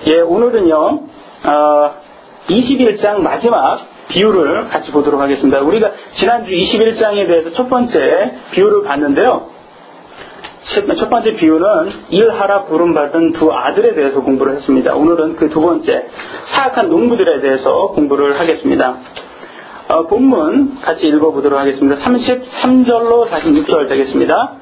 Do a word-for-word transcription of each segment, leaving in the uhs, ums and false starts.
예, 오늘은요, 어, 이십일 장 마지막 비유를 같이 보도록 하겠습니다. 우리가 지난주 이십일 장에 대해서 첫 번째 비유를 봤는데요. 첫 번째 비유는 일하라 부름받은 두 아들에 대해서 공부를 했습니다. 오늘은 그 두 번째, 사악한 농부들에 대해서 공부를 하겠습니다. 어, 본문 같이 읽어보도록 하겠습니다. 삼십삼 절로 사십육 절 되겠습니다.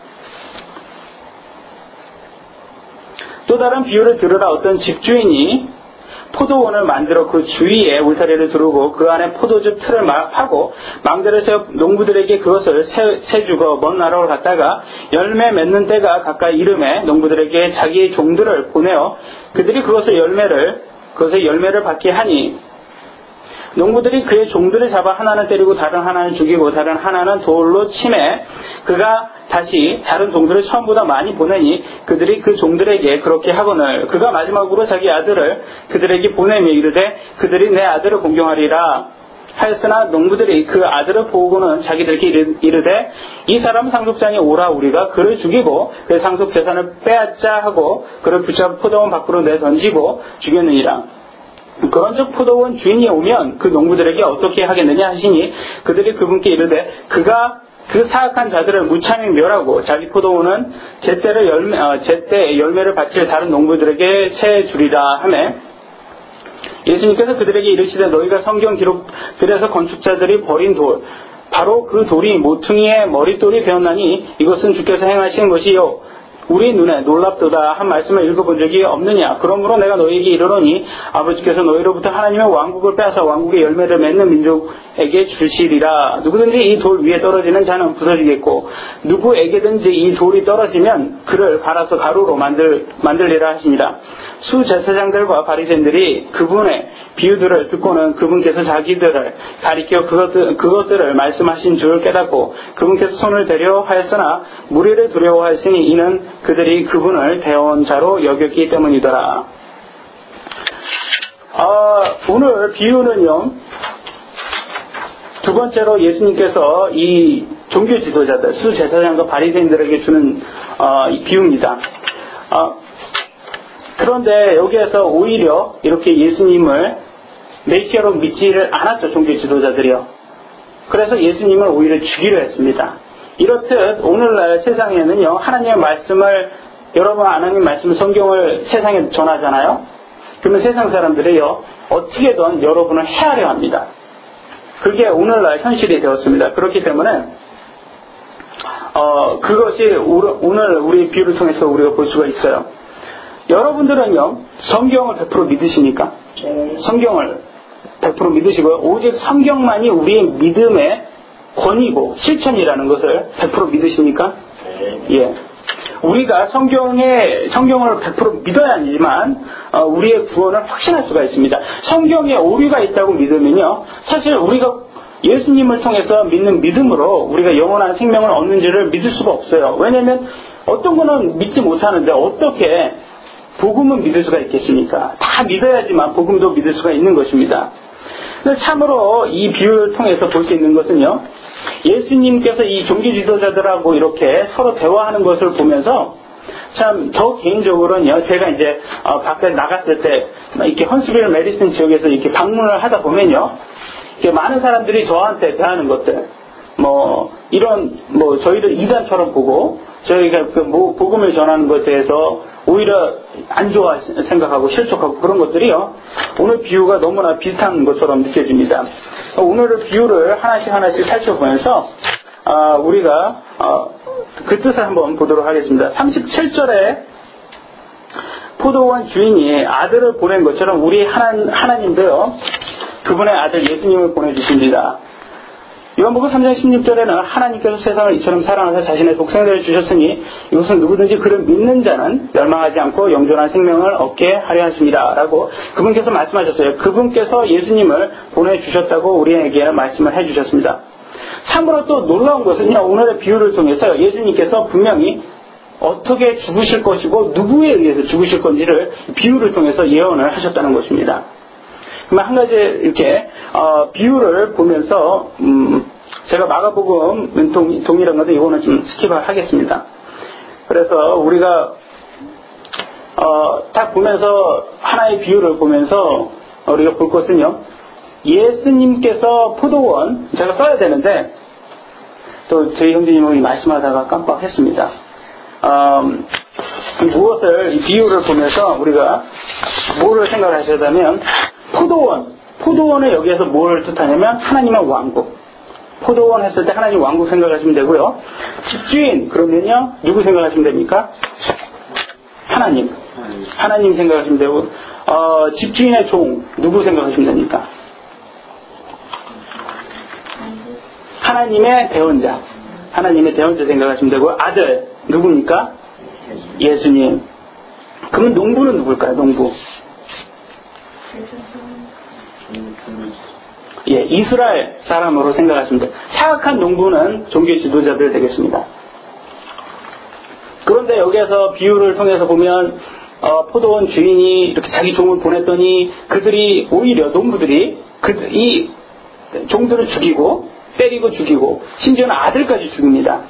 또 다른 비유를 들으라. 어떤 집주인이 포도원을 만들어 그 주위에 울타리를 두르고 그 안에 포도즙 틀을 파고 망대를 세워 농부들에게 그것을 세, 세주고 먼 나라로 갔다가 열매 맺는 때가 가까이 이르매 농부들에게 자기의 종들을 보내어 그들이 그것을 열매를 그것의 열매를 받게 하니 농부들이 그의 종들을 잡아 하나는 때리고 다른 하나는 죽이고 다른 하나는 돌로 치매 그가 다시 다른 종들을 처음보다 많이 보내니 그들이 그 종들에게 그렇게 하거늘 그가 마지막으로 자기 아들을 그들에게 보내며 이르되 그들이 내 아들을 공경하리라 하였으나 농부들이 그 아들을 보고는 자기들에게 이르되 이 사람 상속자니 오라 우리가 그를 죽이고 그의 상속 재산을 빼앗자 하고 그를 붙잡아 포도원 밖으로 내던지고 죽였느니라. 그런즉 포도원 주인이 오면 그 농부들에게 어떻게 하겠느냐 하시니 그들이 그분께 이르되 그가 그 사악한 자들을 무참히 멸하고 자기 포도원은 제때를 열매, 어, 제때 열매를 바칠 다른 농부들에게 세 주리라 하매 예수님께서 그들에게 이르시되 너희가 성경 기록들에서 건축자들이 버린 돌 바로 그 돌이 모퉁이의 머릿돌이 되었나니 이것은 주께서 행하신 것이요 우리 눈에 놀랍도다 한 말씀을 읽어본 적이 없느냐. 그러므로 내가 너희에게 이르노니 아버지께서 너희로부터 하나님의 왕국을 빼앗아 왕국의 열매를 맺는 민족에게 주시리라. 누구든지 이 돌 위에 떨어지는 자는 부서지겠고 누구에게든지 이 돌이 떨어지면 그를 갈아서 가루로 만들, 만들리라 하시니라. 수제사장들과 바리새인들이 그분의 비유들을 듣고는 그분께서 자기들을 가리켜 그것들, 그것들을 말씀하신 줄 깨닫고 그분께서 손을 대려 하였으나 무리를 두려워하였으니 이는 그들이 그분을 대언 자로 여겼기 때문이더라. 아, 오늘 비유는요, 두 번째로 예수님께서 이 종교 지도자들, 수제사장과 바리새인들에게 주는 어, 이 비유입니다. 어, 그런데 여기에서 오히려 이렇게 예수님을 메시아로 믿지를 않았죠, 종교 지도자들이요. 그래서 예수님을 오히려 죽이려 했습니다. 이렇듯 오늘날 세상에는요, 하나님의 말씀을, 여러분 하나님 말씀 성경을 세상에 전하잖아요. 그러면 세상 사람들이요, 어떻게든 여러분을 해하려 합니다. 그게 오늘날 현실이 되었습니다. 그렇기 때문에 어, 그것이 오늘 우리 비유를 통해서 우리가 볼 수가 있어요. 여러분들은요, 성경을 백 퍼센트 믿으십니까? 성경을 백 퍼센트 믿으시고요. 오직 성경만이 우리의 믿음의 권위고 실천이라는 것을 백 퍼센트 믿으십니까? 예. 우리가 성경에, 성경을 백 퍼센트 믿어야지만, 어, 우리의 구원을 확신할 수가 있습니다. 성경에 오류가 있다고 믿으면요, 사실 우리가 예수님을 통해서 믿는 믿음으로 우리가 영원한 생명을 얻는지를 믿을 수가 없어요. 왜냐면 어떤 거는 믿지 못하는데 어떻게 복음은 믿을 수가 있겠습니까? 다 믿어야지만 복음도 믿을 수가 있는 것입니다. 참으로 이 비유를 통해서 볼 수 있는 것은요, 예수님께서 이 종교 지도자들하고 이렇게 서로 대화하는 것을 보면서 참 저 개인적으로는요, 제가 이제 어, 밖에 나갔을 때 이렇게 헌스빌 메디슨 지역에서 이렇게 방문을 하다 보면요, 이렇게 많은 사람들이 저한테 대하는 것들, 뭐 이런 뭐 저희를 이단처럼 보고 저희가 그 뭐 복음을 전하는 것에 대해서 오히려 안 좋아 생각하고 실족하고 그런 것들이요, 오늘 비유가 너무나 비슷한 것처럼 느껴집니다. 오늘의 비유를 하나씩 하나씩 살펴보면서 어, 우리가 어, 그 뜻을 한번 보도록 하겠습니다. 삼십칠 절에 포도원 주인이 아들을 보낸 것처럼 우리 하나, 하나님도요, 그분의 아들 예수님을 보내주십니다. 요한복음 삼 장 십육 절에는 하나님께서 세상을 이처럼 사랑하사 자신의 독생자를 주셨으니 이것은 누구든지 그를 믿는 자는 멸망하지 않고 영존한 생명을 얻게 하려 하십니다 라고 그분께서 말씀하셨어요. 그분께서 예수님을 보내주셨다고 우리에게 말씀을 해주셨습니다. 참으로 또 놀라운 것은요, 오늘의 비유를 통해서 예수님께서 분명히 어떻게 죽으실 것이고 누구에 의해서 죽으실 건지를 비유를 통해서 예언을 하셨다는 것입니다. 그러면 한 가지 이렇게 어, 비유를 보면서 음, 제가 마가복음 동, 동일한 건데 이거는 좀 스킵을 하겠습니다. 그래서 우리가 어, 딱 보면서 하나의 비유를 보면서 우리가 볼 것은요. 예수님께서 포도원 제가 써야 되는데 또 저희 형제님이 말씀하다가 깜빡했습니다. 어, 무엇을 이 비유를 보면서 우리가 뭐를 생각을 하셔야하면 포도원 포도원을 여기에서 뭘 뜻하냐면 하나님의 왕국. 포도원 했을 때 하나님 왕국 생각하시면 되고요. 집주인 그러면요 누구 생각하시면 됩니까? 하나님. 하나님 생각하시면 되고 어, 집주인의 종 누구 생각하시면 됩니까? 하나님의 대언자. 하나님의 대언자 생각하시면 되고 아들 누굽니까? 예수님. 그러면 농부는 누굴까요? 농부. 예, 이스라엘 사람으로 생각하시면 돼요. 사악한 농부는 종교 지도자들 되겠습니다. 그런데 여기에서 비유를 통해서 보면 어, 포도원 주인이 이렇게 자기 종을 보냈더니 그들이 오히려 농부들이 그, 이 종들을 죽이고 때리고 죽이고 심지어는 아들까지 죽입니다.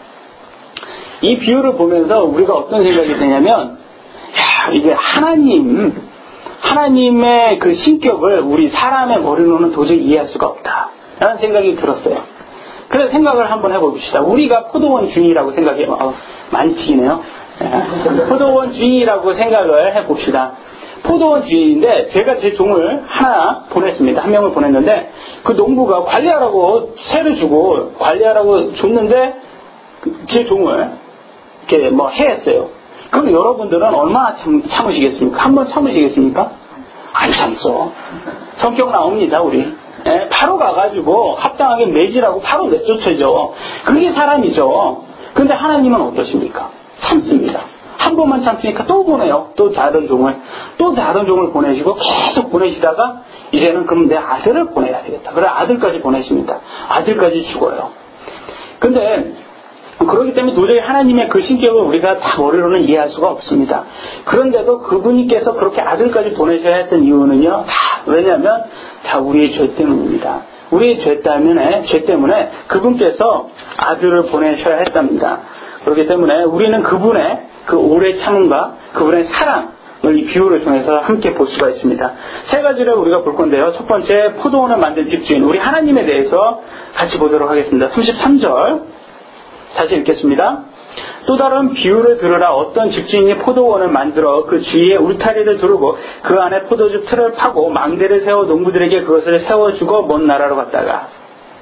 이 비유를 보면서 우리가 어떤 생각이 드냐면 야, 이게 하나님 하나님의 그 신격을 우리 사람의 머리로는 도저히 이해할 수가 없다 라는 생각이 들었어요. 그래서 생각을 한번 해봅시다. 우리가 포도원 주인이라고 생각해요. 어, 많이 튀기네요. 포도원 주인이라고 생각을 해봅시다. 포도원 주인인데 제가 제 종을 하나 보냈습니다. 한 명을 보냈는데 그 농부가 관리하라고 새를 주고 관리하라고 줬는데 제 종을 이렇게 뭐 해했어요. 그럼 여러분들은 얼마나 참, 참으시겠습니까? 한 번 참으시겠습니까? 안 참죠. 성격 나옵니다, 우리. 예, 바로 가가지고 합당하게 매질하고 바로 내쫓아죠. 그게 사람이죠. 근데 하나님은 어떠십니까? 참습니다. 한 번만 참으니까 또 보내요. 또 다른 종을. 또 다른 종을 보내시고 계속 보내시다가 이제는 그럼 내 아들을 보내야 되겠다. 그래 아들까지 보내십니다. 아들까지 죽어요. 근데 그렇기 때문에 도저히 하나님의 그 신격을 우리가 다 머리로는 이해할 수가 없습니다. 그런데도 그분께서 그렇게 아들까지 보내셔야 했던 이유는요. 다 왜냐하면 다 우리의 죄 때문입니다. 우리의 죄 때문에 죄 때문에 그분께서 아들을 보내셔야 했답니다. 그렇기 때문에 우리는 그분의 그 오래 참음과 그분의 사랑을 이 비유를 통해서 함께 볼 수가 있습니다. 세 가지를 우리가 볼 건데요. 첫 번째 포도원을 만든 집주인 우리 하나님에 대해서 같이 보도록 하겠습니다. 삼십삼 절 다시 읽겠습니다. 또 다른 비유를 들으라. 어떤 집주인이 포도원을 만들어 그 주위에 울타리를 두르고 그 안에 포도주 틀을 파고 망대를 세워 농부들에게 그것을 세워주고 먼 나라로 갔다가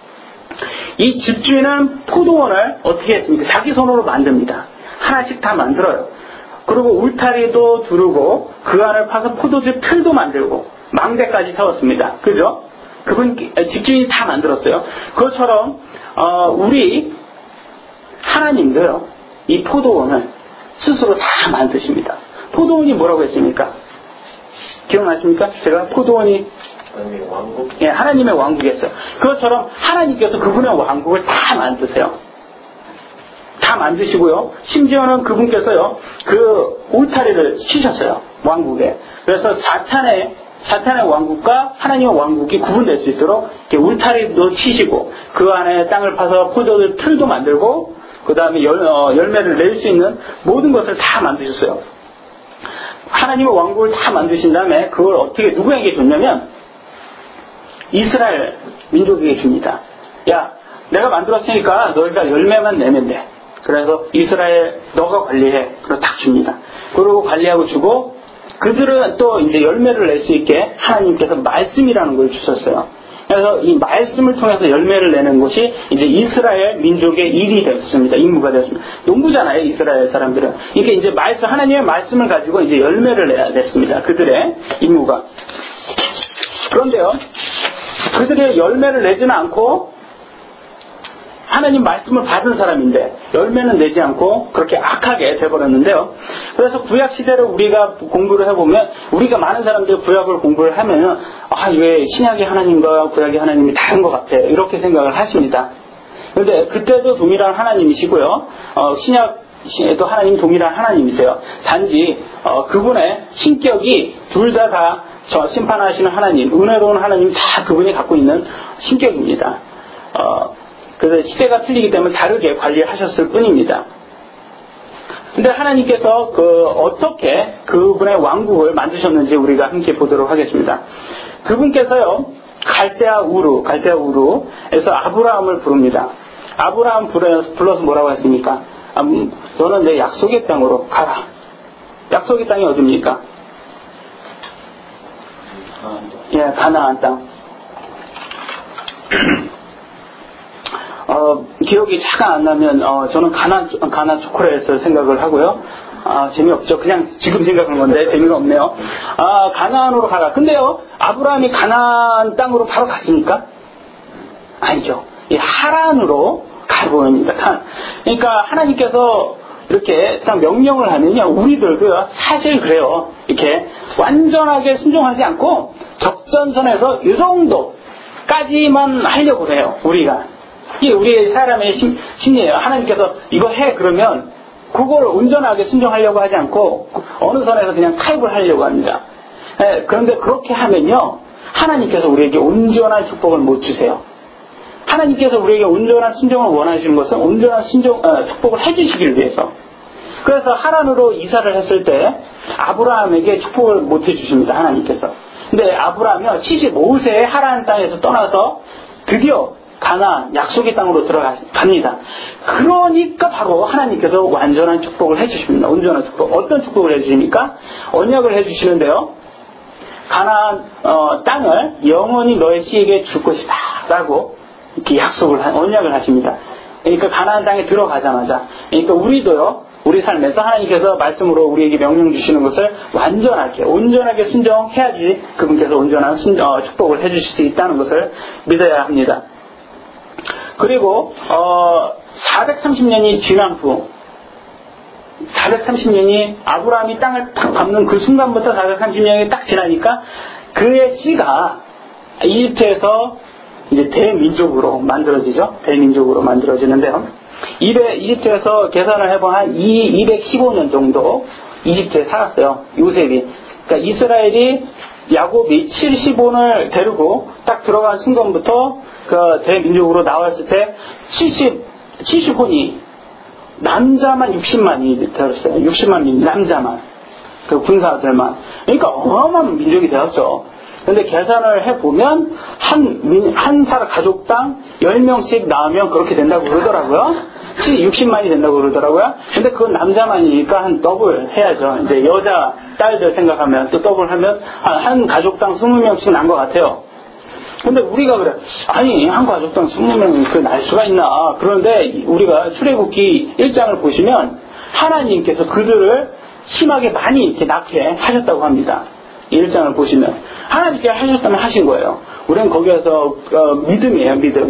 이 집주인은 포도원을 어떻게 했습니까? 자기 손으로 만듭니다. 하나씩 다 만들어요. 그리고 울타리도 두르고 그 안을 파서 포도주 틀도 만들고 망대까지 세웠습니다. 그죠? 그분 집주인이 다 만들었어요. 그것처럼 어, 우리 하나님도요. 이 포도원을 스스로 다 만드십니다. 포도원이 뭐라고 했습니까? 기억나십니까? 제가 포도원이 하나님의 왕국? 예, 하나님의 왕국이었어요. 그것처럼 하나님께서 그분의 왕국을 다 만드세요. 다 만드시고요. 심지어는 그분께서요. 그 울타리를 치셨어요. 왕국에. 그래서 사탄의 사탄의 왕국과 하나님의 왕국이 구분될 수 있도록 이렇게 울타리도 치시고 그 안에 땅을 파서 포도주 틀도 만들고 그 다음에 열, 어, 열매를 낼 수 있는 모든 것을 다 만드셨어요. 하나님의 왕국을 다 만드신 다음에 그걸 어떻게 누구에게 줬냐면 이스라엘 민족에게 줍니다. 야, 내가 만들었으니까 너희가 열매만 내면 돼. 그래서 이스라엘 너가 관리해. 그리고 딱 줍니다. 그리고 관리하고 주고 그들은 또 이제 열매를 낼 수 있게 하나님께서 말씀이라는 걸 주셨어요. 그래서 이 말씀을 통해서 열매를 내는 것이 이제 이스라엘 민족의 일이 됐습니다. 임무가 됐습니다. 농부잖아요, 이스라엘 사람들은. 이게 이제 말씀, 하나님의 말씀을 가지고 이제 열매를 내야 됐습니다. 그들의 임무가. 그런데요, 그들의 열매를 내지는 않고 하나님 말씀을 받은 사람인데 열매는 내지 않고 그렇게 악하게 돼버렸는데요. 그래서 구약 시대를 우리가 공부를 해보면 우리가 많은 사람들이 구약을 공부를 하면은 아, 왜 신약의 하나님과 구약의 하나님이 다른 것 같아 이렇게 생각을 하십니다. 그런데 그때도 동일한 하나님이시고요. 어, 신약에도 하나님 동일한 하나님이세요. 단지 어, 그분의 신격이 둘 다 다 저 심판하시는 하나님, 은혜로운 하나님 다 그분이 갖고 있는 신격입니다. 어, 그래서 시대가 틀리기 때문에 다르게 관리하셨을 뿐입니다. 근데 하나님께서 그 어떻게 그분의 왕국을 만드셨는지 우리가 함께 보도록 하겠습니다. 그분께서요, 갈대아 우루, 갈대아 우루에서 아브라함을 부릅니다. 아브라함 불러서 뭐라고 했습니까? 아, 너는 내 약속의 땅으로 가라. 약속의 땅이 어디입니까? 예, 가나안 땅. 어, 기억이 잠깐 안 나면, 어, 저는 가나, 가나 초콜릿을 생각을 하고요. 아, 재미없죠. 그냥 지금 생각하는 건데, 재미가 없네요. 아, 가나안으로 가라. 근데요, 아브라함이 가나안 땅으로 바로 갔습니까? 아니죠. 이 하란으로 가고 있습니다. 그러니까 하나님께서 이렇게 딱 명령을 하면요, 우리들도 사실 그래요. 이렇게 완전하게 순종하지 않고 적전선에서 이 정도까지만 하려고 해요. 우리가. 이게 우리의 사람의 심, 심리예요. 하나님께서 이거 해 그러면 그걸 온전하게 순종하려고 하지 않고 어느 선에서 그냥 타협을 하려고 합니다. 예, 그런데 그렇게 하면요, 하나님께서 우리에게 온전한 축복을 못 주세요. 하나님께서 우리에게 온전한 순종을 원하시는 것은 온전한 순종, 어, 축복을 해주시길 위해서. 그래서 하란으로 이사를 했을 때 아브라함에게 축복을 못 해주십니다. 하나님께서. 근데 아브라함이요, 칠십오 세에 하란 땅에서 떠나서 드디어 가나안 약속의 땅으로 들어갑니다. 그러니까 바로 하나님께서 완전한 축복을 해주십니다. 온전한 축복. 어떤 축복을 해주십니까? 언약을 해주시는데요, 가나안 어, 땅을 영원히 너의 씨에게 줄 것이다 라고 이렇게 약속을, 언약을 하십니다. 그러니까 가나안 땅에 들어가자마자, 그러니까 우리도요, 우리 삶에서 하나님께서 말씀으로 우리에게 명령 주시는 것을 완전하게, 온전하게 순종해야지 그분께서 온전한 순, 어, 축복을 해주실 수 있다는 것을 믿어야 합니다. 그리고 어, 사백삼십 년이 지난 후, 사백삼십 년이 아브라함이 땅을 딱 밟는 그 순간부터 사백삼십 년이 딱 지나니까 그의 씨가 이집트에서 이제 대민족으로 만들어지죠. 대민족으로 만들어지는데요. 이집트에서 계산을 해보면 한 이백십오 년 정도 이집트에 살았어요. 요셉이. 그러니까 이스라엘이 야곱이 칠십 혼을 데리고 딱 들어간 순간부터 그 대민족으로 나왔을 때 칠십, 칠십 혼이 남자만 육십만이 되었어요. 육십만 남자만. 그 군사들만. 그러니까 어마어마한 민족이 되었죠. 근데 계산을 해보면 한, 한 사람 가족당 열 명씩 나오면 그렇게 된다고 그러더라고요. 육십만이 된다고 그러더라고요. 근데 그건 남자만이니까 한 더블 해야죠. 이제 여자 딸들 생각하면 또 더블 하면 한 가족당 이십 명씩 난 것 같아요. 근데 우리가 그래, 아니 한 가족당 이십 명이 그 날 수가 있나. 그런데 우리가 출애굽기 일 장을 보시면 하나님께서 그들을 심하게 많이 이렇게 낳게 하셨다고 합니다. 일 장을 보시면 하나님께 하셨다면 하신 거예요. 우리는 거기에서 어, 믿음이에요. 믿음.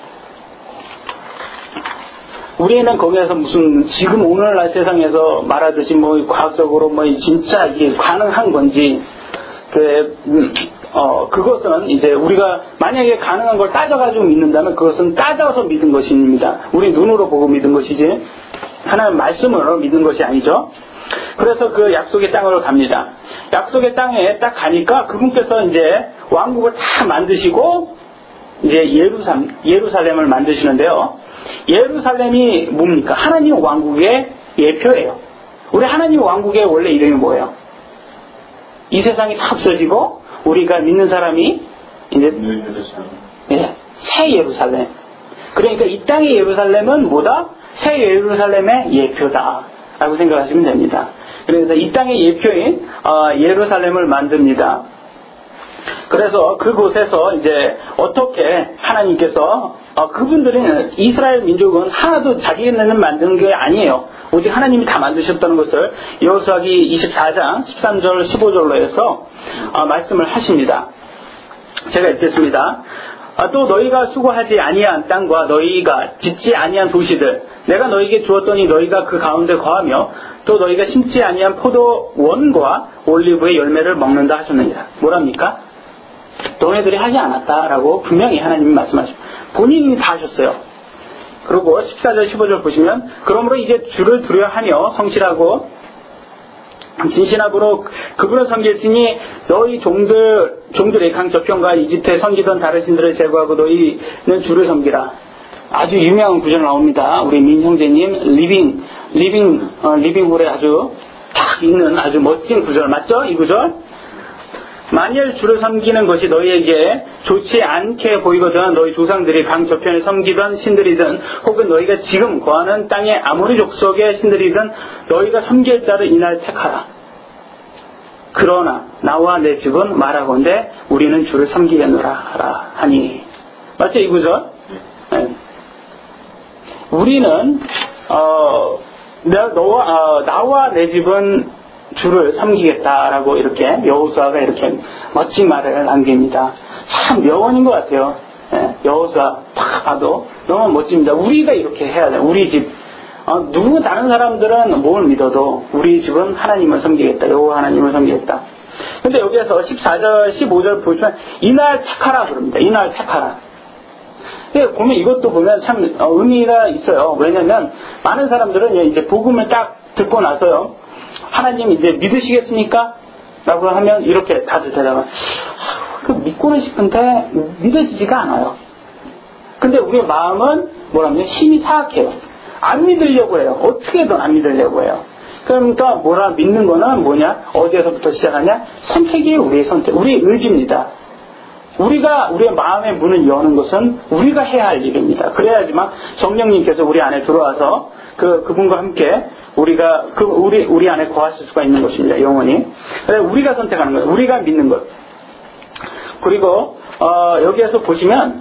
우리는 거기에서 무슨 지금 오늘날 세상에서 말하듯이 뭐 과학적으로 뭐 진짜 이게 가능한 건지 그 음, 어 그것은 이제 우리가 만약에 가능한 걸 따져가지고 믿는다면 그것은 따져서 믿은 것입니다. 우리 눈으로 보고 믿은 것이지 하나님 말씀으로 믿은 것이 아니죠. 그래서 그 약속의 땅으로 갑니다. 약속의 땅에 딱 가니까 그분께서 이제 왕국을 다 만드시고 이제 예루살렘, 예루살렘을 만드시는데요. 예루살렘이 뭡니까? 하나님 왕국의 예표예요. 우리 하나님 왕국의 원래 이름이 뭐예요? 이 세상이 다 없어지고 우리가 믿는 사람이 이제 예, 새 예루살렘. 그러니까 이 땅의 예루살렘은 뭐다? 새 예루살렘의 예표다 라고 생각하시면 됩니다. 그래서 이 땅의 예표인 어, 예루살렘을 만듭니다. 그래서 그곳에서 이제 어떻게 하나님께서 어, 그분들은 이스라엘 민족은 하나도 자기네는 만드는 게 아니에요. 오직 하나님이 다 만드셨다는 것을 여호수아기 이십사 장 십삼 절 십오 절로 해서 어, 말씀을 하십니다. 제가 읽겠습니다. 아, 또 너희가 수고하지 아니한 땅과 너희가 짓지 아니한 도시들 내가 너희에게 주었더니 너희가 그 가운데 거하며 또 너희가 심지 아니한 포도원과 올리브의 열매를 먹는다 하셨느니라. 뭐랍니까? 너네들이 하지 않았다라고 분명히 하나님이 말씀하시고 본인이 다 하셨어요. 그리고 십사 절 십오 절 보시면 그러므로 이제 주를 두려워하며 성실하고 진실함으로 그분을 섬길지니 너희 종들 종들의 강저편과 이집트에 섬기던 다른 신들을 제거하고 너희는 주를 섬기라. 아주 유명한 구절 나옵니다. 우리 민 형제님 리빙 리빙 어, 리빙홀에 아주 딱 있는 아주 멋진 구절 맞죠? 이 구절. 만일 주를 섬기는 것이 너희에게 좋지 않게 보이거든 너희 조상들이 강 저편에 섬기던 신들이든 혹은 너희가 지금 거하는 땅의 아모리 족속의 신들이든 너희가 섬길 자를 이날 택하라. 그러나 나와 내 집은 말하건대 우리는 주를 섬기겠노라 하라 하니. 맞죠 이 구절? 네. 우리는 어, 나, 너와, 어, 나와 내 집은 주를 섬기겠다라고 이렇게 여호수아가 이렇게 멋진 말을 남깁니다. 참 명언인 것 같아요. 예, 여호수아 딱 봐도 너무 멋집니다. 우리가 이렇게 해야 돼요. 우리 집. 어, 누구 다른 사람들은 뭘 믿어도 우리 집은 하나님을 섬기겠다. 여호와 하나님을 섬기겠다. 근데 여기에서 십사 절, 십오 절 보시면 이날 택하라 그럽니다. 이날 택하라. 보면 이것도 보면 참 의미가 있어요. 왜냐면 많은 사람들은 이제 복음을 딱 듣고 나서요. 하나님 이제 믿으시겠습니까? 라고 하면 이렇게 다들 대답을 그 믿고는 싶은데 믿어지지가 않아요. 근데 우리의 마음은 뭐라면 힘이 사악해요. 안 믿으려고 해요. 어떻게든 안 믿으려고 해요. 그러니까 뭐라 믿는 거는 뭐냐? 어디에서부터 시작하냐? 선택이에요. 우리의 선택. 우리의 의지입니다. 우리가 우리의 마음의 문을 여는 것은 우리가 해야 할 일입니다. 그래야지만 성령님께서 우리 안에 들어와서 그 그분과 함께 우리가 그 우리 우리 안에 거하실 수가 있는 것입니다. 영원히. 그래서 우리가 선택하는 거예요. 우리가 믿는 것. 그리고 어, 여기에서 보시면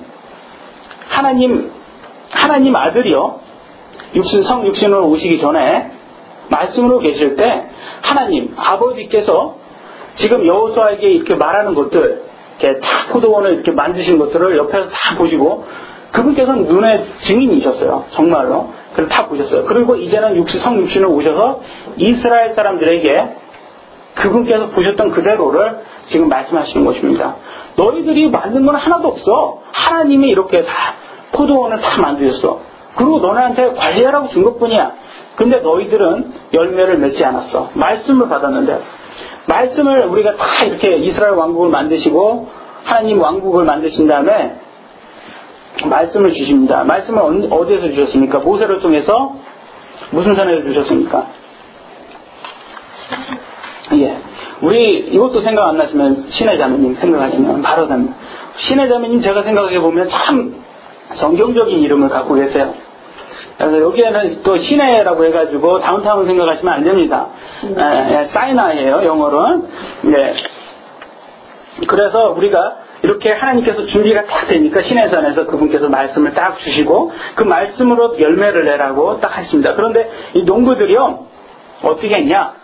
하나님 하나님 아들이요 육신 성 육신으로 오시기 전에 말씀으로 계실 때 하나님 아버지께서 지금 여호수아에게 이렇게 말하는 것들. 이렇게 다 포도원을 이렇게 만드신 것들을 옆에서 다 보시고 그분께서는 눈의 증인이셨어요. 정말로. 그걸 다 보셨어요. 그리고 이제는 육신, 성육신으로 오셔서 이스라엘 사람들에게 그분께서 보셨던 그대로를 지금 말씀하시는 것입니다. 너희들이 만든 건 하나도 없어. 하나님이 이렇게 다 포도원을 다 만드셨어. 그리고 너네한테 관리하라고 준 것뿐이야. 근데 너희들은 열매를 맺지 않았어. 말씀을 받았는데 말씀을 우리가 다 이렇게 이스라엘 왕국을 만드시고 하나님 왕국을 만드신 다음에 말씀을 주십니다. 말씀을 어디에서 주셨습니까? 모세를 통해서 무슨 선에서 주셨습니까? 예, 우리 이것도 생각 안 나시면 신의 자매님 생각하시면 바로 답니다. 신의 자매님 제가 생각해 보면 참 성경적인 이름을 갖고 계세요. 그래서 여기에는 또 시내라고 해가지고 다운타운 생각하시면 안 됩니다. 에, 에, 사이나이에요, 영어로는. 네. 그래서 우리가 이렇게 하나님께서 준비가 딱 되니까 시내산에서 그분께서 말씀을 딱 주시고 그 말씀으로 열매를 내라고 딱 하십니다. 그런데 이 농부들이요, 어떻게 했냐?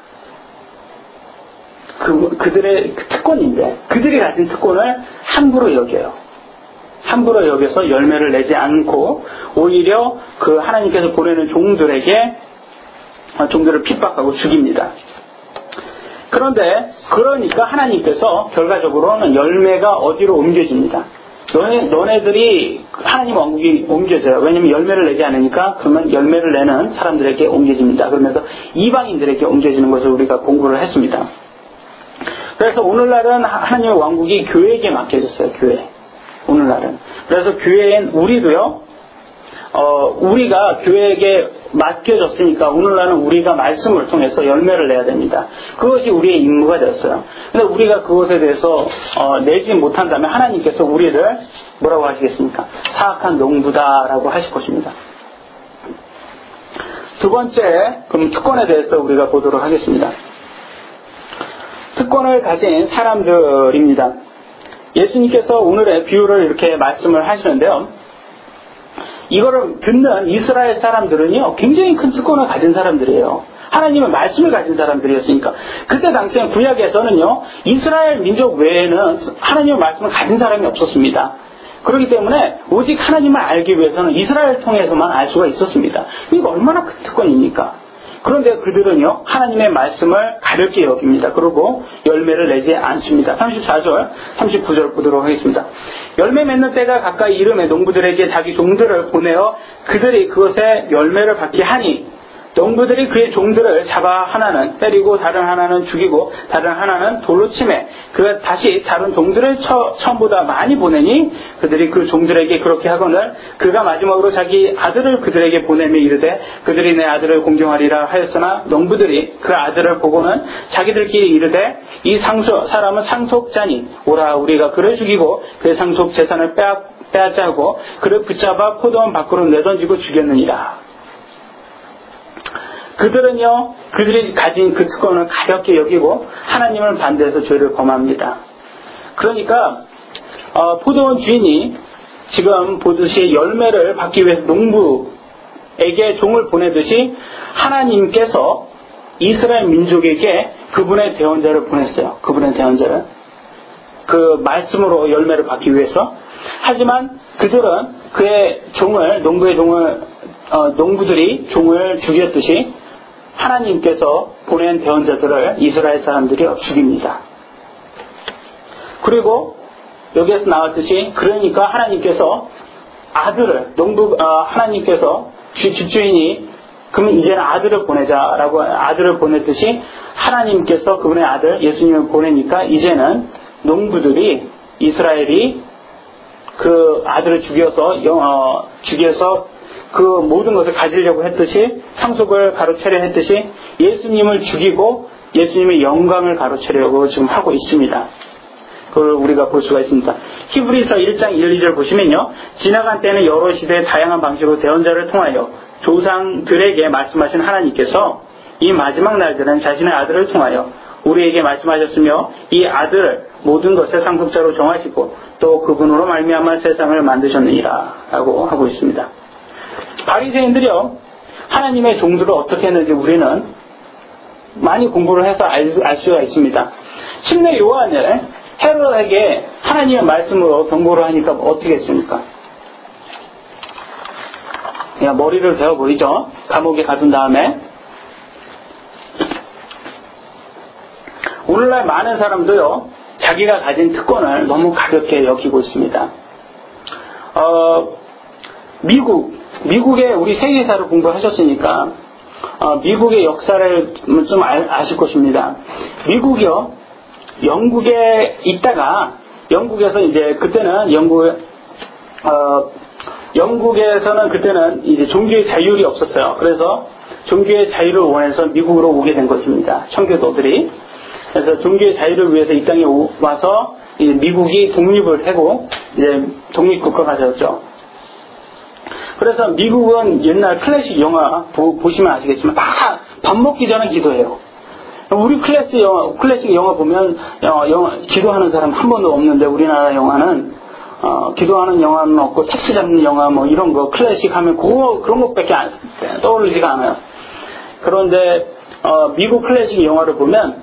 그, 그들의 특권인데, 그들이 가진 특권을 함부로 여겨요. 함부로 여겨서 열매를 내지 않고 오히려 그 하나님께서 보내는 종들에게 종들을 핍박하고 죽입니다. 그런데 그러니까 하나님께서 결과적으로는 열매가 어디로 옮겨집니다. 너네, 너네들이 하나님 왕국이 옮겨져요. 왜냐하면 열매를 내지 않으니까 그러면 열매를 내는 사람들에게 옮겨집니다. 그러면서 이방인들에게 옮겨지는 것을 우리가 공부를 했습니다. 그래서 오늘날은 하나님의 왕국이 교회에게 맡겨졌어요. 교회. 오늘날은. 그래서 교회엔 우리도요, 어, 우리가 교회에게 맡겨졌으니까 오늘날은 우리가 말씀을 통해서 열매를 내야 됩니다. 그것이 우리의 임무가 되었어요. 근데 우리가 그것에 대해서, 어, 내지 못한다면 하나님께서 우리를 뭐라고 하시겠습니까? 사악한 농부다라고 하실 것입니다. 두 번째, 그럼 특권에 대해서 우리가 보도록 하겠습니다. 특권을 가진 사람들입니다. 예수님께서 오늘의 비유를 이렇게 말씀을 하시는데요. 이거를 듣는 이스라엘 사람들은요, 굉장히 큰 특권을 가진 사람들이에요. 하나님의 말씀을 가진 사람들이었으니까. 그때 당시에 구약에서는요, 이스라엘 민족 외에는 하나님의 말씀을 가진 사람이 없었습니다. 그렇기 때문에 오직 하나님을 알기 위해서는 이스라엘 통해서만 알 수가 있었습니다. 이거 얼마나 큰 특권입니까? 그런데 그들은요, 하나님의 말씀을 가볍게 여깁니다. 그리고 열매를 내지 않습니다. 삼십사 절, 삼십구 절 보도록 하겠습니다. 열매 맺는 때가 가까이 이르매 농부들에게 자기 종들을 보내어 그들이 그것에 열매를 받게 하니 농부들이 그의 종들을 잡아 하나는 때리고 다른 하나는 죽이고 다른 하나는 돌로 치매 그가 다시 다른 종들을 처, 처음보다 많이 보내니 그들이 그 종들에게 그렇게 하거늘 그가 마지막으로 자기 아들을 그들에게 보내며 이르되 그들이 내 아들을 공경하리라 하였으나 농부들이 그 아들을 보고는 자기들끼리 이르되 이 상속, 사람은 상속자니 오라 우리가 그를 죽이고 그의 상속 재산을 빼앗, 빼앗자 하고 그를 붙잡아 포도원 밖으로 내던지고 죽였느니라. 그들은요, 그들이 가진 그 특권을 가볍게 여기고 하나님을 반대해서 죄를 범합니다. 그러니까 어, 포도원 주인이 지금 보듯이 열매를 받기 위해서 농부에게 종을 보내듯이 하나님께서 이스라엘 민족에게 그분의 대언자를 보냈어요. 그분의 대언자를. 그 말씀으로 열매를 받기 위해서. 하지만 그들은 그의 종을, 농부의 종을, 어, 농부들이 종을 죽였듯이 하나님께서 보낸 대언자들을 이스라엘 사람들이 죽입니다. 그리고 여기에서 나왔듯이 그러니까 하나님께서 아들을 농부 어, 하나님께서 주, 집주인이 그러면 이제는 아들을 보내자라고 아들을 보냈듯이 하나님께서 그분의 아들 예수님을 보내니까 이제는 농부들이 이스라엘이 그 아들을 죽여서 어, 죽여서 그 모든 것을 가지려고 했듯이 상속을 가로채려 했듯이 예수님을 죽이고 예수님의 영광을 가로채려고 지금 하고 있습니다. 그걸 우리가 볼 수가 있습니다. 히브리서 일 장 일, 이 절 보시면요. 지나간 때는 여러 시대의 다양한 방식으로 대언자를 통하여 조상들에게 말씀하신 하나님께서 이 마지막 날들은 자신의 아들을 통하여 우리에게 말씀하셨으며 이 아들을 모든 것의 상속자로 정하시고 또 그분으로 말미암아 세상을 만드셨느니라 라고 하고 있습니다. 바리새인들이요 하나님의 종들을 어떻게 했는지 우리는 많이 공부를 해서 알, 알 수가 있습니다. 침례 요한을 헤롯에게 하나님의 말씀으로 경고를 하니까 어떻게 했습니까? 그냥 머리를 베어버리죠. 감옥에 가둔 다음에. 오늘날 많은 사람도요 자기가 가진 특권을 너무 가볍게 여기고 있습니다. 어, 미국 미국의 우리 세계사를 공부하셨으니까 어, 미국의 역사를 좀 알, 아실 것입니다. 미국이요 영국에 있다가 영국에서 이제 그때는 영국 어, 영국에서는 그때는 이제 종교의 자율이 없었어요. 그래서 종교의 자유를 원해서 미국으로 오게 된 것입니다. 청교도들이. 그래서 종교의 자유를 위해서 이 땅에 와서 이제 미국이 독립을 하고 이제 독립국가가 되었죠. 그래서 미국은 옛날 클래식 영화 보, 보시면 아시겠지만 다 밥 먹기 전에 기도해요. 우리 클래식 영화, 클래식 영화 보면 어, 영화, 기도하는 사람 한 번도 없는데 우리나라 영화는 어, 기도하는 영화는 없고 택시 잡는 영화 뭐 이런 거 클래식 하면 그거 그런 것밖에 안, 떠오르지가 않아요. 그런데 어, 미국 클래식 영화를 보면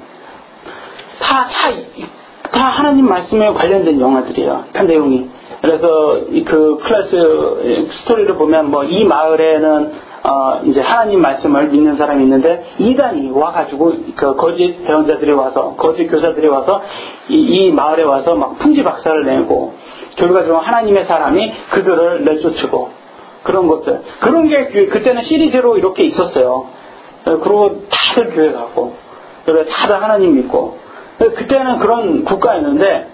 다, 다, 다 하나님 말씀에 관련된 영화들이에요. 다 내용이. 그래서 그 클래스 스토리를 보면 뭐 이 마을에는 어 이제 하나님 말씀을 믿는 사람이 있는데 이단이 와가지고 그 거짓 대언자들이 와서 거짓 교사들이 와서 이, 이 마을에 와서 막 풍지박살을 내고 결과적으로 하나님의 사람이 그들을 내쫓고 그런 것들 그런 게 그때는 시리즈로 이렇게 있었어요. 그리고 다들 교회 가고 그리고 다들 하나님 믿고 그때는 그런 국가였는데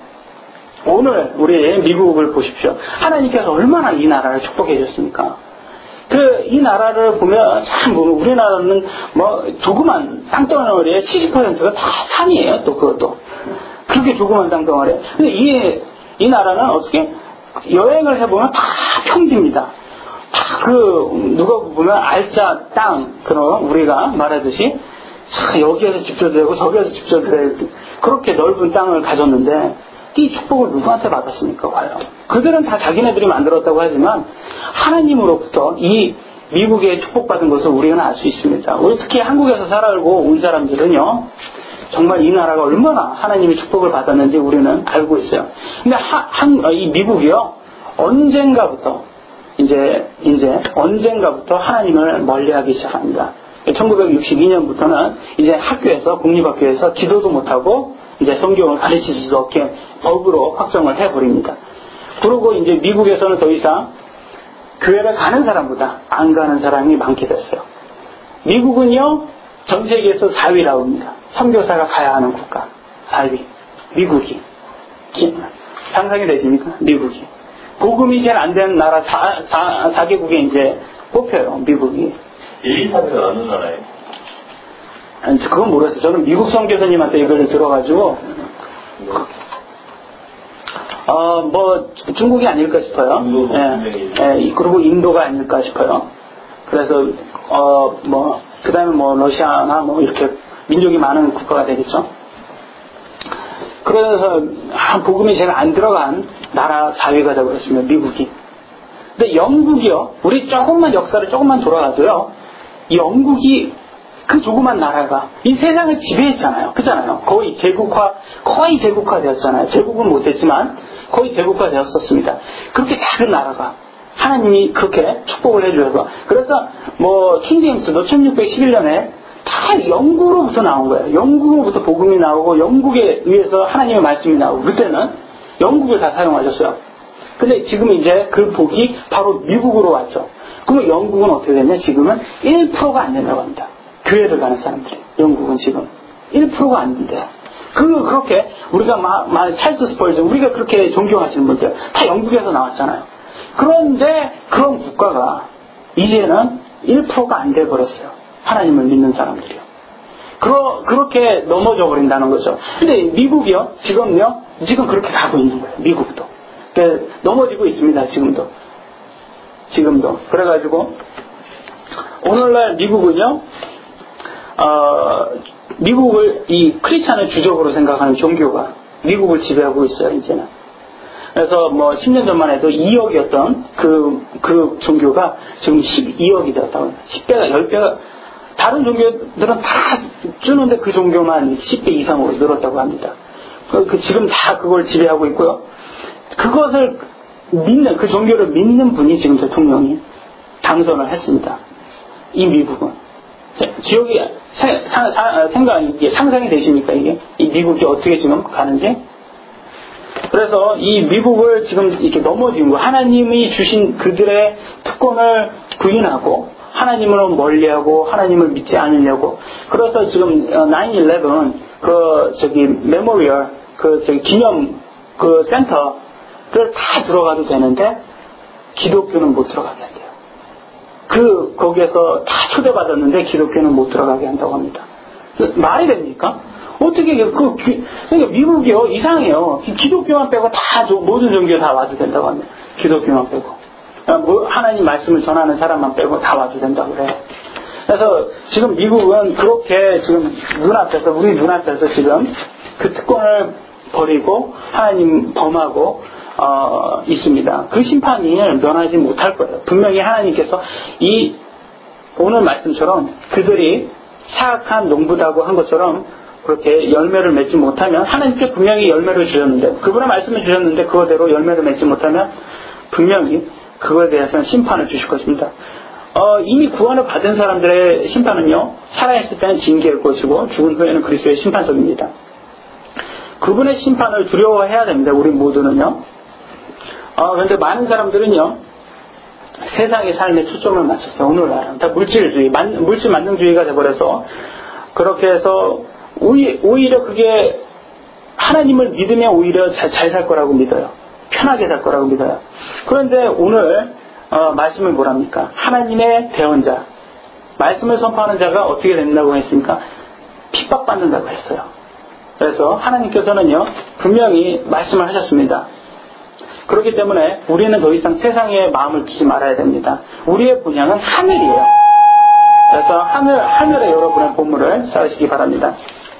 오늘 우리 미국을 보십시오. 하나님께서 얼마나 이 나라를 축복해 주셨습니까? 그 이 나라를 보면 참 우리나라는 뭐 조그만 땅덩어리에 칠십 퍼센트가 다 산이에요. 또 그것도 그렇게 조그만 땅덩어리. 근데 이 이 나라는 어떻게 여행을 해보면 다 평지입니다. 다 그 누가 보면 알짜 땅 그런 우리가 말하듯이 자, 여기에서 집져도 되고 저기에서 집져도 되고 그렇게 넓은 땅을 가졌는데 이 축복을 누구한테 받았습니까? 과연 그들은 다 자기네들이 만들었다고 하지만 하나님으로부터 이 미국에 축복받은 것을 우리는 알 수 있습니다. 우리 특히 한국에서 살아오고 온 사람들은요 정말 이 나라가 얼마나 하나님의 축복을 받았는지 우리는 알고 있어요. 근데 하, 한, 이 미국이요 언젠가부터 이제 이제 언젠가부터 하나님을 멀리하기 시작합니다. 천구백육십이 년부터는 이제 학교에서 국립학교에서 기도도 못하고 이제 성경을 가르칠 수 없게 법으로 확정을 해버립니다. 그리고 이제 미국에서는 더 이상 교회를 가는 사람보다 안 가는 사람이 많게 됐어요. 미국은요, 전 세계에서 사 위라고 합니다. 선교사가 가야 하는 국가. 사 위. 미국이. 상상이 되십니까? 미국이. 복음이 제일 안 되는 나라 사 개국에 이제 뽑혀요, 미국이. 일, 이, 삼 위가 어느 나라예요? 아니, 그건 모르겠어요. 저는 미국 선교사님한테 이걸 들어가지고, 어, 뭐, 중국이 아닐까 싶어요. 예, 예, 그리고 인도가 아닐까 싶어요. 그래서, 어, 뭐, 그 다음에 뭐, 러시아나 뭐, 이렇게 민족이 많은 국가가 되겠죠. 그래서, 한 복음이 제일 안 들어간 나라 사 위가 되어버렸습니다, 미국이. 근데 영국이요, 우리 조금만 역사를 조금만 돌아가도요, 영국이 그 조그만 나라가 이 세상을 지배했잖아요. 그잖아요. 거의 제국화, 거의 제국화 되었잖아요. 제국은 못했지만 거의 제국화 되었었습니다. 그렇게 작은 나라가 하나님이 그렇게 축복을 해주셔서, 그래서 뭐 킹제임스도 천육백십일 년에 다 영국으로부터 나온 거예요. 영국으로부터 복음이 나오고 영국에 의해서 하나님의 말씀이 나오고, 그때는 영국을 다 사용하셨어요. 근데 지금 이제 그 복이 바로 미국으로 왔죠. 그러면 영국은 어떻게 됐냐? 지금은 일 퍼센트가 안 된다고 합니다. 교회를 가는 사람들이. 영국은 지금 일 퍼센트가 안 된대요. 그, 그렇게, 우리가 마, 마, 찰스 스펄전, 우리가 그렇게 존경하시는 분들, 다 영국에서 나왔잖아요. 그런데 그런 국가가 이제는 일 퍼센트가 안 돼버렸어요. 하나님을 믿는 사람들이요. 그러, 그렇게 넘어져 버린다는 거죠. 근데 미국이요, 지금요, 지금 그렇게 가고 있는 거예요. 미국도. 그러니까 넘어지고 있습니다. 지금도. 지금도. 그래가지고, 오늘날 미국은요, 어, 미국을, 이 크리스찬을 주적으로 생각하는 종교가 미국을 지배하고 있어요, 이제는. 그래서 뭐 십 년 전만 해도 이억이었던 그, 그 종교가 지금 십이억이 되었다고 합니다. 십 배가, 십 배가, 다른 종교들은 다 주는데 그 종교만 십 배 이상으로 늘었다고 합니다. 그, 그 지금 다 그걸 지배하고 있고요. 그것을 믿는, 그 종교를 믿는 분이 지금 대통령이 당선을 했습니다. 이 미국은. 기억이, 생각, 이게 상상이 되십니까, 이게? 이 미국이 어떻게 지금 가는지? 그래서 이 미국을 지금 이렇게 넘어진 거, 하나님이 주신 그들의 특권을 부인하고, 하나님을 멀리하고, 하나님을 믿지 않으려고. 그래서 지금 나인 일레븐, 그, 저기, 메모리얼, 그, 저기, 기념, 그 센터를 다 들어가도 되는데, 기독교는 못 들어가게 한대요. 그, 거기에서 다 초대받았는데 기독교는 못 들어가게 한다고 합니다. 말이 됩니까? 어떻게, 그, 그러니까 미국이요, 이상해요. 기독교만 빼고 다, 모든 종교 다 와도 된다고 합니다. 기독교만 빼고. 뭐 하나님 말씀을 전하는 사람만 빼고 다 와도 된다고 그래요. 그래서 지금 미국은 그렇게 지금 눈앞에서, 우리 눈앞에서 지금 그 특권을 버리고 하나님 범하고 어, 있습니다. 그 심판을 면하지 못할 거예요. 분명히 하나님께서 이 오늘 말씀처럼 그들이 사악한 농부다고 한 것처럼 그렇게 열매를 맺지 못하면, 하나님께 분명히 열매를 주셨는데, 그분의 말씀을 주셨는데 그거대로 열매를 맺지 못하면 분명히 그거에 대해서는 심판을 주실 것입니다. 어, 이미 구원을 받은 사람들의 심판은요, 살아있을 때는 징계일 것이고 죽은 후에는 그리스도의 심판석입니다. 그분의 심판을 두려워해야 됩니다. 우리 모두는요. 어, 그런데 많은 사람들은요, 세상의 삶에 초점을 맞췄어요. 오늘날은 다 물질주의, 만, 물질 만능주의가 돼버려서 그렇게 해서 오히, 오히려 그게 하나님을 믿으면 오히려 잘 살 거라고 믿어요. 편하게 살 거라고 믿어요. 그런데 오늘 어, 말씀을 뭐랍니까? 하나님의 대언자, 말씀을 선포하는 자가 어떻게 된다고 했습니까? 핍박받는다고 했어요. 그래서 하나님께서는요, 분명히 말씀을 하셨습니다. 그렇기 때문에 우리는 더 이상 세상에 마음을 두지 말아야 됩니다. 우리의 분양은 하늘이에요. 그래서 하늘, 하늘에 여러분의 보물을 쌓으시기 바랍니다.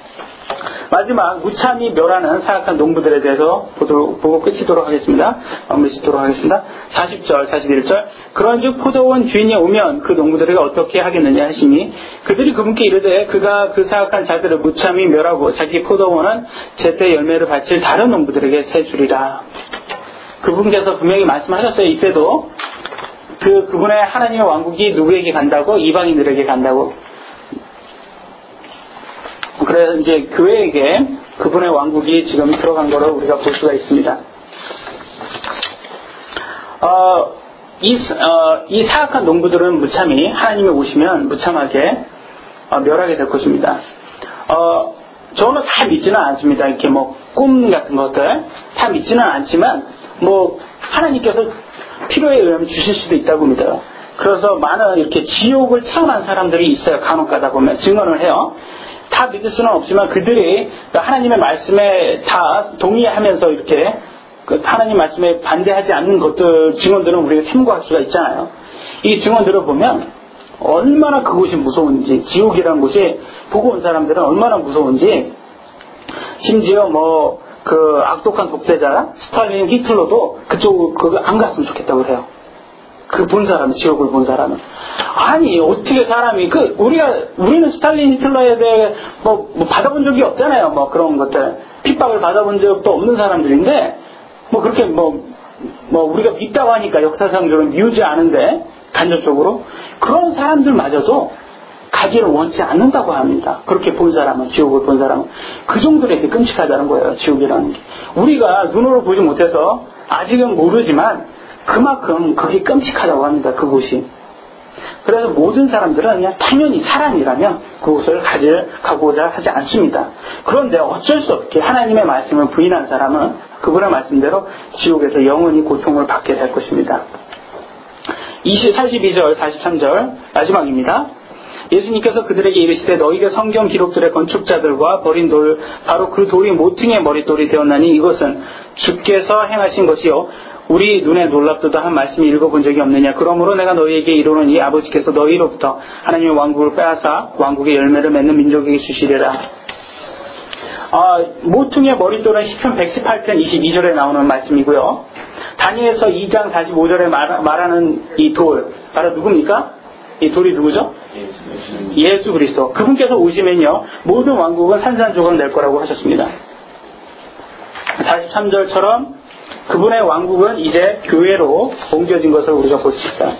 마지막, 무참히 멸하는 사악한 농부들에 대해서 보도록, 보고 끝이도록 하겠습니다. 마무리 짓도록 하겠습니다. 사십 절, 사십일 절. 그런즉 포도원 주인이 오면 그 농부들에게 어떻게 하겠느냐 하시니, 그들이 그분께 이르되 그가 그 사악한 자들을 무참히 멸하고 자기 포도원은 제때 열매를 바칠 다른 농부들에게 세 주리라. 그분께서 분명히 말씀하셨어요. 이때도 그, 그분의 하나님의 왕국이 누구에게 간다고? 이방인들에게 간다고. 그래서 이제 교회에게 그분의 왕국이 지금 들어간 거를 우리가 볼 수가 있습니다. 어, 이, 어, 이 사악한 농부들은 무참히, 하나님이 오시면 무참하게 어, 멸하게 될 것입니다. 어, 저는 다 믿지는 않습니다. 이렇게 뭐 꿈 같은 것들 다 믿지는 않지만 뭐 하나님께서 필요에 의하면 주실 수도 있다고 믿어요. 그래서 많은 이렇게 지옥을 체험한 사람들이 있어요. 간혹 가다 보면 증언을 해요. 다 믿을 수는 없지만 그들이 하나님의 말씀에 다 동의하면서 이렇게 하나님 말씀에 반대하지 않는 것들 증언들은 우리가 참고할 수가 있잖아요. 이 증언들을 보면 얼마나 그곳이 무서운지, 지옥이라는 곳이 보고 온 사람들은 얼마나 무서운지, 심지어 뭐 그 악독한 독재자 스탈린, 히틀러도 그쪽 그거 안 갔으면 좋겠다고 그래요. 그 본 사람은, 지옥을 본 사람은. 아니 어떻게 사람이 그 우리가 우리는 스탈린, 히틀러에 대해 뭐, 뭐 받아본 적이 없잖아요. 뭐 그런 것들 핍박을 받아본 적도 없는 사람들인데 뭐 그렇게 뭐 뭐 우리가 믿다고 하니까 역사상으로는 미우지 않은데 간접적으로 그런 사람들마저도 가기를 원치 않는다고 합니다. 그렇게 본 사람은, 지옥을 본 사람은 그 정도로 이렇게 끔찍하다는 거예요. 지옥이라는 게 우리가 눈으로 보지 못해서 아직은 모르지만 그만큼 그게 끔찍하다고 합니다. 그곳이. 그래서 모든 사람들은 그냥 당연히 사람이라면 그곳을 가질, 가고자 하지 않습니다. 그런데 어쩔 수 없게 하나님의 말씀을 부인한 사람은 그분의 말씀대로 지옥에서 영원히 고통을 받게 될 것입니다. 사십이 절, 사십삼 절 마지막입니다. 예수님께서 그들에게 이르시되 너희가 성경 기록들의 건축자들과 버린 돌 바로 그 돌이 모퉁이의 머릿돌이 되었나니 이것은 주께서 행하신 것이요 우리 눈에 놀랍도다 한 말씀이 읽어본 적이 없느냐. 그러므로 내가 너희에게 이르노니 아버지께서 너희로부터 하나님의 왕국을 빼앗아 왕국의 열매를 맺는 민족에게 주시리라. 아, 모퉁이의 머릿돌은 시편 백십팔 편 이십이 절에 나오는 말씀이고요. 다니엘서 이 장 사십오 절에 말, 말하는 이 돌 바로 누굽니까? 이 돌이 누구죠? 예수, 예수 그리스도. 그분께서 오시면요 모든 왕국은 산산조각 낼 거라고 하셨습니다. 사십삼 절처럼 그분의 왕국은 이제 교회로 옮겨진 것을 우리가 볼 수 있어요.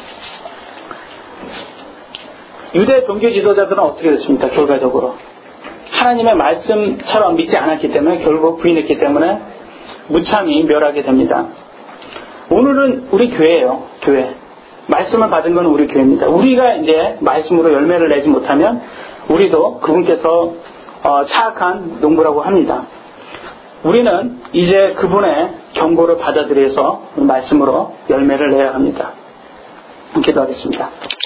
유대 종교 지도자들은 어떻게 됐습니까? 결과적으로 하나님의 말씀처럼 믿지 않았기 때문에 결국 부인했기 때문에 무참히 멸하게 됩니다. 오늘은 우리 교회예요. 교회. 말씀을 받은 건 우리 교회입니다. 우리가 이제 말씀으로 열매를 내지 못하면 우리도 그분께서 어, 사악한 농부라고 합니다. 우리는 이제 그분의 경고를 받아들여서 말씀으로 열매를 내야 합니다. 기도하겠습니다.